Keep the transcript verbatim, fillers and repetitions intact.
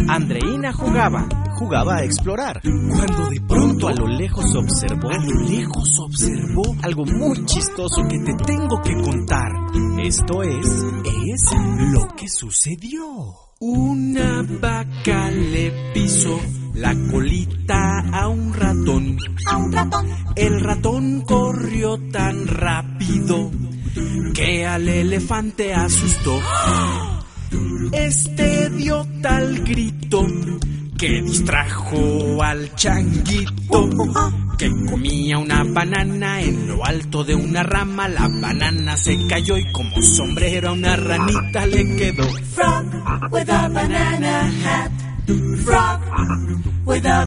Andreina jugaba, jugaba a explorar, cuando de pronto a lo lejos observó, a lo lejos observó algo muy chistoso que te tengo que contar. Esto es, es lo que sucedió. Una vaca le pisó la colita a un ratón. A un ratón. El ratón corrió tan rápido que al elefante asustó. Este dio tal grito que distrajo al changuito, que comía una banana en lo alto de una rama. La banana se cayó y como sombrero a una ranita le quedó. Frog with a banana hat. Frog with a